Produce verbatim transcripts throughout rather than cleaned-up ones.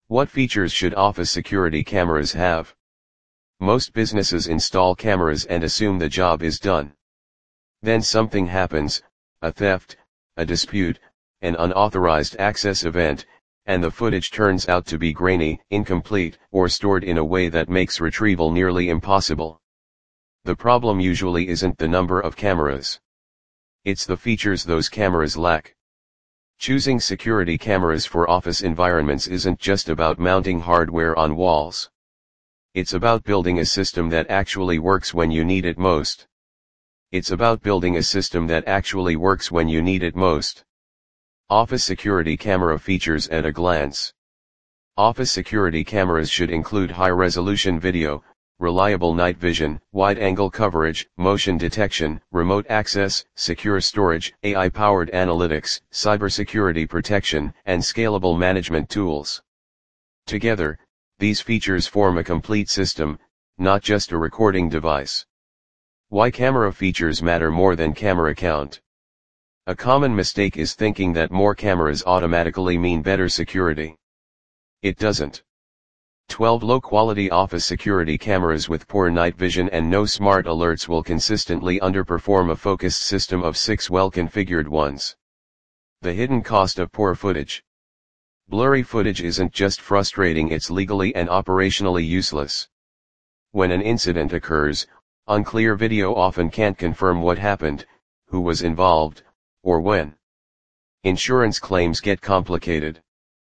What features should office security cameras have? Most businesses install cameras and assume the job is done. Then something happens, a theft, a dispute, an unauthorized access event, and the footage turns out to be grainy, incomplete, or stored in a way that makes retrieval nearly impossible. The problem usually isn't the number of cameras. It's the features those cameras lack. Choosing security cameras for office environments isn't just about mounting hardware on walls. It's about building a system that actually works when you need it most. It's about building a system that actually works when you need it most. Office security camera features at a glance. Office security cameras should include high-resolution video, reliable night vision, wide-angle coverage, motion detection, remote access, secure storage, A I-powered analytics, cybersecurity protection, and scalable management tools. Together, these features form a complete system, not just a recording device. Why camera features matter more than camera count? A common mistake is thinking that more cameras automatically mean better security. It doesn't. twelve low-quality office security cameras with poor night vision and no smart alerts will consistently underperform a focused system of six well-configured ones. The hidden cost of poor footage. Blurry footage isn't just frustrating, it's legally and operationally useless. When an incident occurs, unclear video often can't confirm what happened, who was involved, or when. Insurance claims get complicated.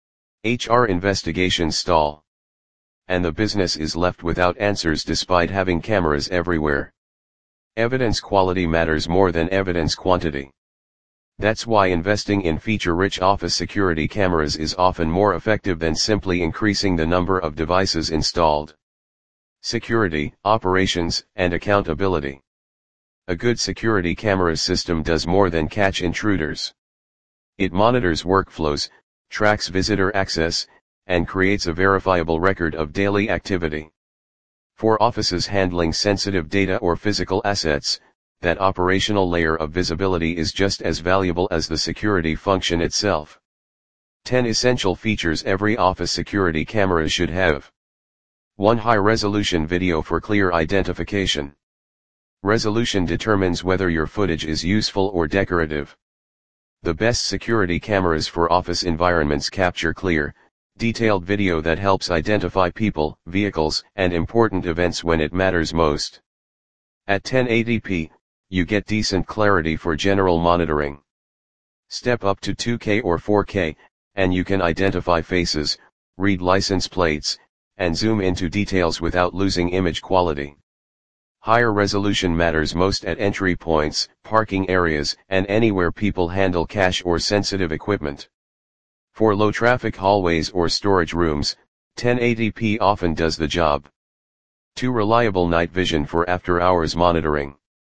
H R investigations stall. And the business is left without answers despite having cameras everywhere. Evidence quality matters more than evidence quantity. That's why investing in feature-rich office security cameras is often more effective than simply increasing the number of devices installed. Security, operations, and accountability. A good security camera system does more than catch intruders. It monitors workflows, tracks visitor access, and creates a verifiable record of daily activity. For offices handling sensitive data or physical assets, that operational layer of visibility is just as valuable as the security function itself. ten essential features every office security camera should have. one High-resolution video for clear identification. Resolution determines whether your footage is useful or decorative. The best security cameras for office environments capture clear, detailed video that helps identify people, vehicles, and important events when it matters most. At ten eighty p, you get decent clarity for general monitoring. Step up to two K or four K, and you can identify faces, read license plates, and zoom into details without losing image quality. Higher resolution matters most at entry points, parking areas, and anywhere people handle cash or sensitive equipment. For low-traffic hallways or storage rooms, ten eighty p often does the job. two Reliable night vision for after-hours monitoring.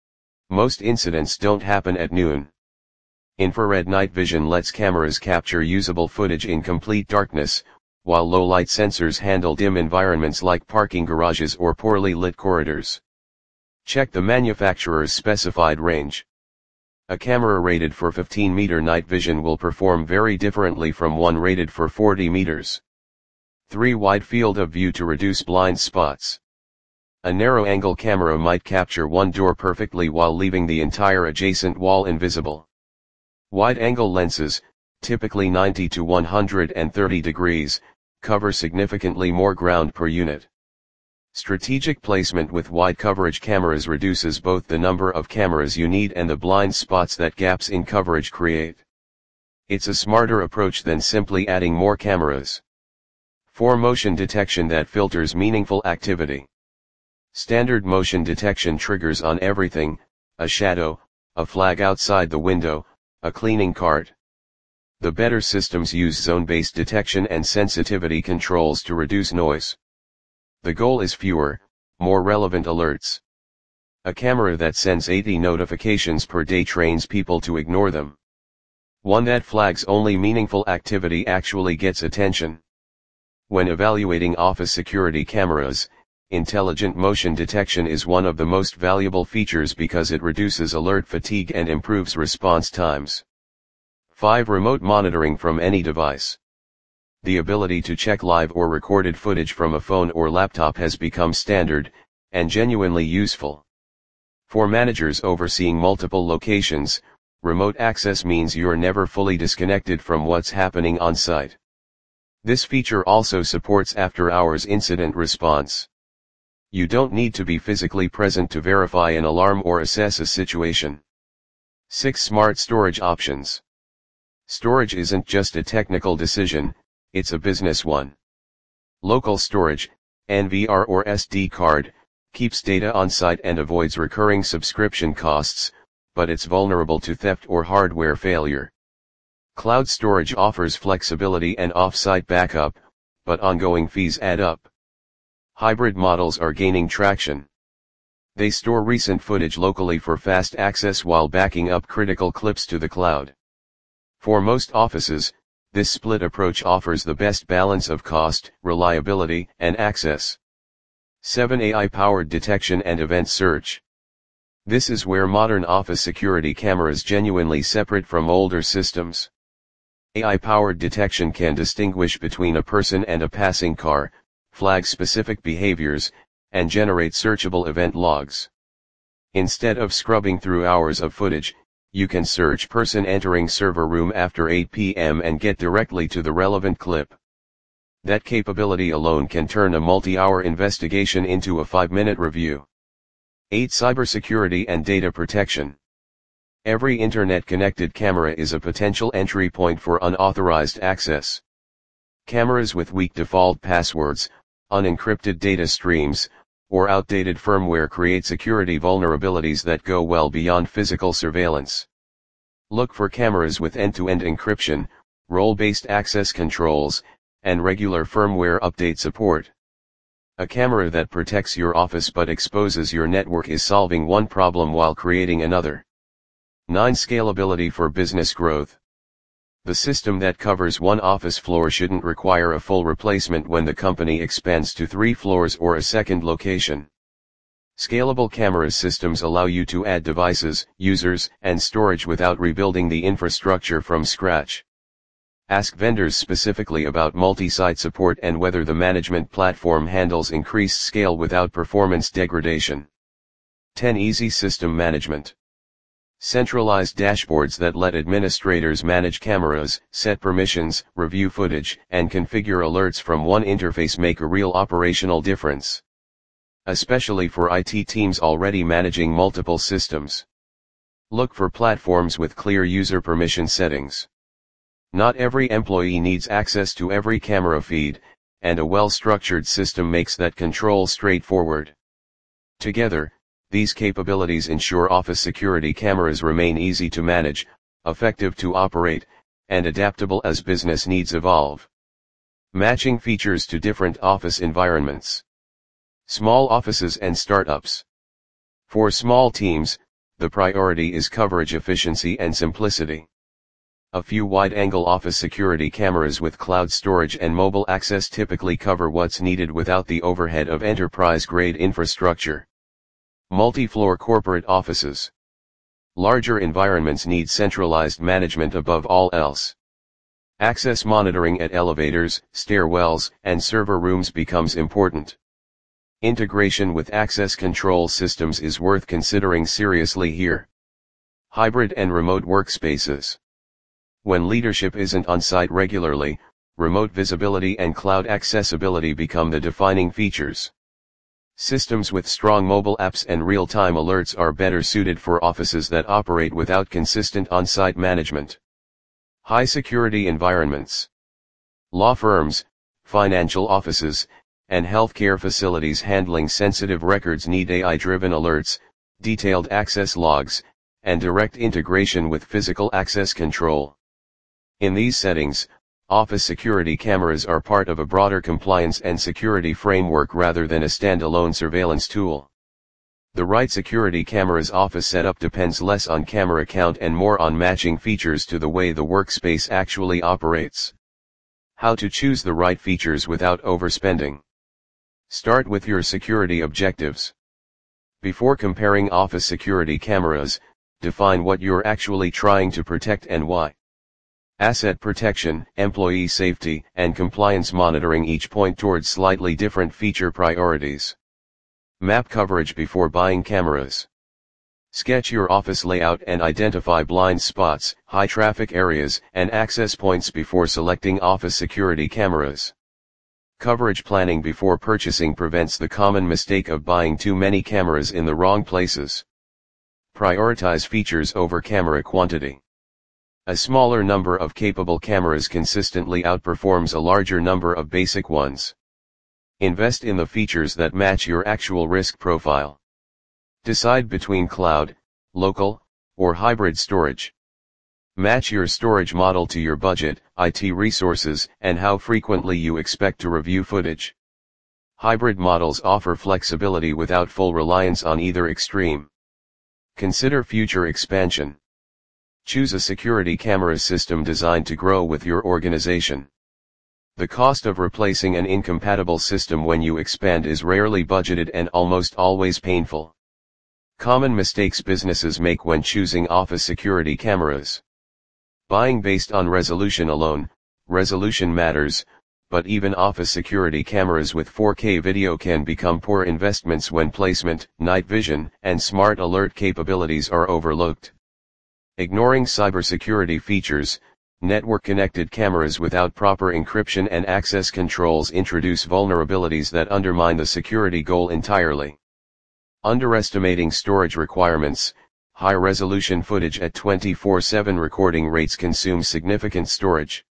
Most incidents don't happen at noon. Infrared night vision lets cameras capture usable footage in complete darkness, while low-light sensors handle dim environments like parking garages or poorly lit corridors. Check the manufacturer's specified range. A camera rated for fifteen meter night vision will perform very differently from one rated for forty meters. three Wide field of view to reduce blind spots. A narrow-angle camera might capture one door perfectly while leaving the entire adjacent wall invisible. Wide-angle lenses, typically ninety to one hundred thirty degrees, cover significantly more ground per unit. Strategic placement with wide coverage cameras reduces both the number of cameras you need and the blind spots that gaps in coverage create. It's a smarter approach than simply adding more cameras. four Motion detection that filters meaningful activity. Standard motion detection triggers on everything: a shadow, a flag outside the window, a cleaning cart. The better systems use zone-based detection and sensitivity controls to reduce noise. The goal is fewer, more relevant alerts. A camera that sends eighty notifications per day trains people to ignore them. One that flags only meaningful activity actually gets attention. When evaluating office security cameras, intelligent motion detection is one of the most valuable features because it reduces alert fatigue and improves response times. five Remote monitoring from any device. the ability to check live or recorded footage from a phone or laptop has become standard, and genuinely useful. For managers overseeing multiple locations, remote access means you're never fully disconnected from what's happening on site. This feature also supports after-hours incident response. You don't need to be physically present to verify an alarm or assess a situation. six Smart storage options. Storage isn't just a technical decision, it's a business one. Local storage, N V R or S D card, keeps data on site and avoids recurring subscription costs, but it's vulnerable to theft or hardware failure. Cloud storage offers flexibility and off-site backup, but ongoing fees add up. Hybrid models are gaining traction. They store recent footage locally for fast access while backing up critical clips to the cloud. For most offices, this split approach offers the best balance of cost, reliability, and access. seven A I-powered detection and event search. This is where modern office security cameras genuinely separate from older systems. A I-powered detection can distinguish between a person and a passing car, flag specific behaviors, and generate searchable event logs. Instead of scrubbing through hours of footage, you can search person entering server room after eight p m and get directly to the relevant clip. That capability alone can turn a multi-hour investigation into a five-minute review. eight Cybersecurity and data protection. Every internet-connected camera is a potential entry point for unauthorized access. Cameras with weak default passwords, unencrypted data streams, or outdated firmware create security vulnerabilities that go well beyond physical surveillance. Look for cameras with end-to-end encryption, role-based access controls, and regular firmware update support. A camera that protects your office but exposes your network is solving one problem while creating another. nine Scalability for business growth. The system that covers one office floor shouldn't require a full replacement when the company expands to three floors or a second location. Scalable camera systems allow you to add devices, users, and storage without rebuilding the infrastructure from scratch. Ask vendors specifically about multi-site support and whether the management platform handles increased scale without performance degradation. ten Easy system management. Centralized dashboards that let administrators manage cameras, set permissions, review footage, and configure alerts from one interface make a real operational difference. Especially for I T teams already managing multiple systems. Look for platforms with clear user permission settings. Not every employee needs access to every camera feed, and a well-structured system makes that control straightforward. Together, these capabilities ensure office security cameras remain easy to manage, effective to operate, and adaptable as business needs evolve. Matching features to different office environments. Small offices and startups. For small teams, the priority is coverage efficiency and simplicity. A few wide-angle office security cameras with cloud storage and mobile access typically cover what's needed without the overhead of enterprise-grade infrastructure. Multi-floor corporate offices. Larger environments need centralized management above all else. Access monitoring at elevators, stairwells, and server rooms becomes important. Integration with access control systems is worth considering seriously here. Hybrid and remote workspaces. When leadership isn't on site regularly, remote visibility and cloud accessibility become the defining features. Systems with strong mobile apps and real-time alerts are better suited for offices that operate without consistent on-site management. High-security environments. Law firms, financial offices, and healthcare facilities handling sensitive records need A I-driven alerts, detailed access logs, and direct integration with physical access control. In these settings, office security cameras are part of a broader compliance and security framework rather than a standalone surveillance tool. The right security camera's office setup depends less on camera count and more on matching features to the way the workspace actually operates. How to choose the right features without overspending. Start with your security objectives. Before comparing office security cameras, define what you're actually trying to protect and why. Asset protection, employee safety, and compliance monitoring each point towards slightly different feature priorities. Map coverage before buying cameras. Sketch your office layout and identify blind spots, high traffic areas, and access points before selecting office security cameras. Coverage planning before purchasing prevents the common mistake of buying too many cameras in the wrong places. Prioritize features over camera quantity. A smaller number of capable cameras consistently outperforms a larger number of basic ones. Invest in the features that match your actual risk profile. Decide between cloud, local, or hybrid storage. Match your storage model to your budget, I T resources, and how frequently you expect to review footage. Hybrid models offer flexibility without full reliance on either extreme. Consider future expansion. Choose a security camera system designed to grow with your organization. The cost of replacing an incompatible system when you expand is rarely budgeted and almost always painful. Common mistakes businesses make when choosing office security cameras. Buying based on resolution alone. Resolution matters, but even office security cameras with four K video can become poor investments when placement, night vision, and smart alert capabilities are overlooked. Ignoring cybersecurity features. Network-connected cameras without proper encryption and access controls introduce vulnerabilities that undermine the security goal entirely. Underestimating storage requirements. High-resolution footage at twenty-four seven recording rates consumes significant storage.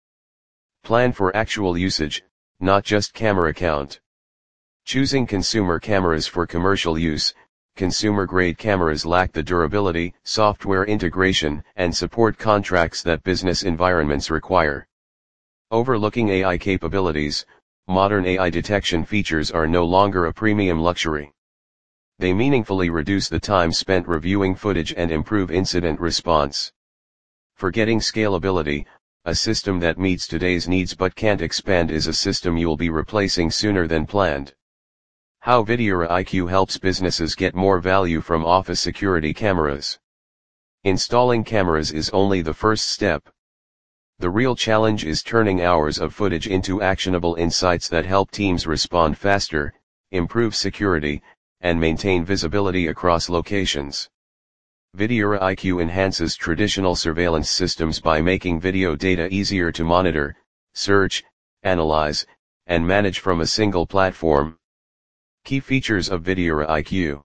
Plan for actual usage, not just camera count. Choosing consumer cameras for commercial use. Consumer-grade cameras lack the durability, software integration, and support contracts that business environments require. Overlooking A I capabilities. Modern A I detection features are no longer a premium luxury. They meaningfully reduce the time spent reviewing footage and improve incident response. Forgetting scalability. A system that meets today's needs but can't expand is a system you'll be replacing sooner than planned. How Videura I Q helps businesses get more value from office security cameras. Installing cameras is only the first step. The real challenge is turning hours of footage into actionable insights that help teams respond faster, improve security, and maintain visibility across locations. Videura I Q enhances traditional surveillance systems by making video data easier to monitor, search, analyze, and manage from a single platform. Key features of Videura I Q.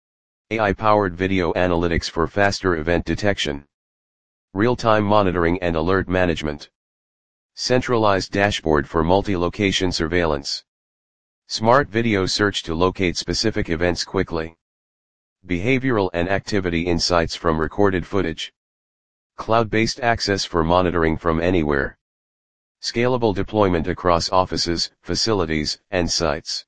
A I-powered video analytics for faster event detection. Real-time monitoring and alert management. Centralized dashboard for multi-location surveillance. Smart video search to locate specific events quickly. Behavioral and activity insights from recorded footage. Cloud-based access for monitoring from anywhere. Scalable deployment across offices, facilities, and sites.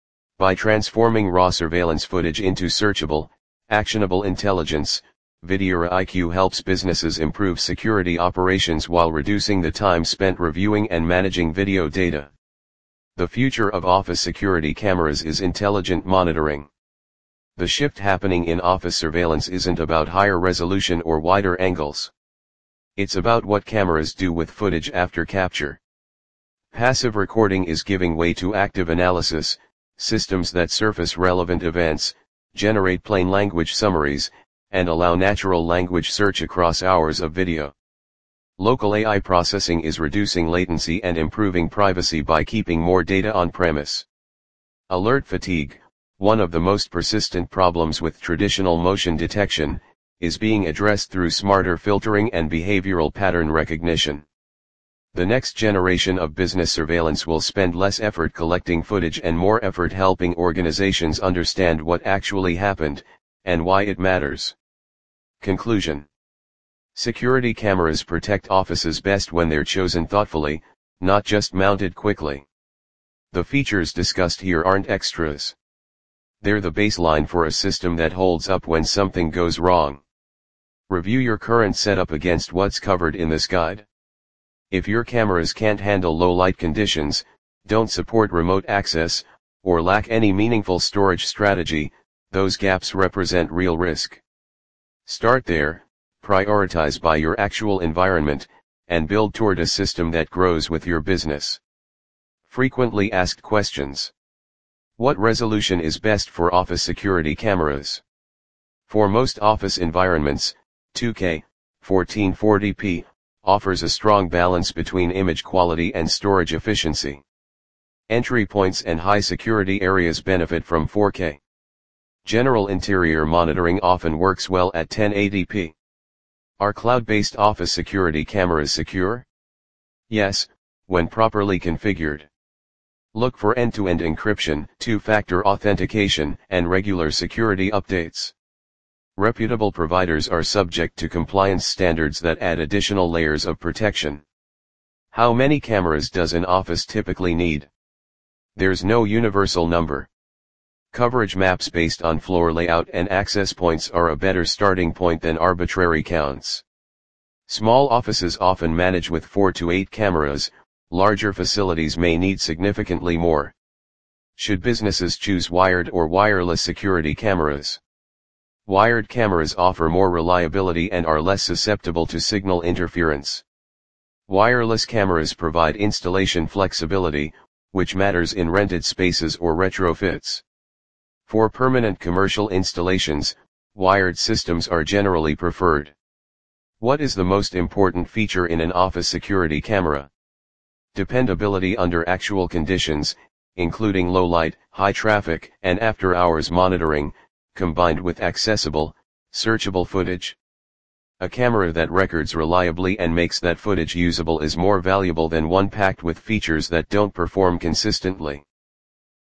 By transforming raw surveillance footage into searchable, actionable intelligence, Videura I Q helps businesses improve security operations while reducing the time spent reviewing and managing video data. The future of office security cameras is intelligent monitoring. The shift happening in office surveillance isn't about higher resolution or wider angles. It's about what cameras do with footage after capture. Passive recording is giving way to active analysis. Systems that surface relevant events, generate plain language summaries, and allow natural language search across hours of video. Local A I processing is reducing latency and improving privacy by keeping more data on-premise. Alert fatigue, one of the most persistent problems with traditional motion detection, is being addressed through smarter filtering and behavioral pattern recognition. The next generation of business surveillance will spend less effort collecting footage and more effort helping organizations understand what actually happened, and why it matters. Conclusion. Security cameras protect offices best when they're chosen thoughtfully, not just mounted quickly. The features discussed here aren't extras. They're the baseline for a system that holds up when something goes wrong. Review your current setup against what's covered in this guide. If your cameras can't handle low light conditions, don't support remote access, or lack any meaningful storage strategy, those gaps represent real risk. Start there, prioritize by your actual environment, and build toward a system that grows with your business. Frequently asked questions. What resolution is best for office security cameras? For most office environments, two K, fourteen forty p, offers a strong balance between image quality and storage efficiency. Entry points and high security areas benefit from four K. General interior monitoring often works well at ten eighty p. Are cloud-based office security cameras secure? Yes, when properly configured. Look for end-to-end encryption, two-factor authentication, and regular security updates. Reputable providers are subject to compliance standards that add additional layers of protection. How many cameras does an office typically need? There's no universal number. Coverage maps based on floor layout and access points are a better starting point than arbitrary counts. Small offices often manage with four to eight cameras, larger facilities may need significantly more. Should businesses choose wired or wireless security cameras? Wired cameras offer more reliability and are less susceptible to signal interference. Wireless cameras provide installation flexibility, which matters in rented spaces or retrofits. For permanent commercial installations, wired systems are generally preferred. What is the most important feature in an office security camera? Dependability under actual conditions, including low light, high traffic, and after-hours monitoring, combined with accessible, searchable footage. A camera that records reliably and makes that footage usable is more valuable than one packed with features that don't perform consistently.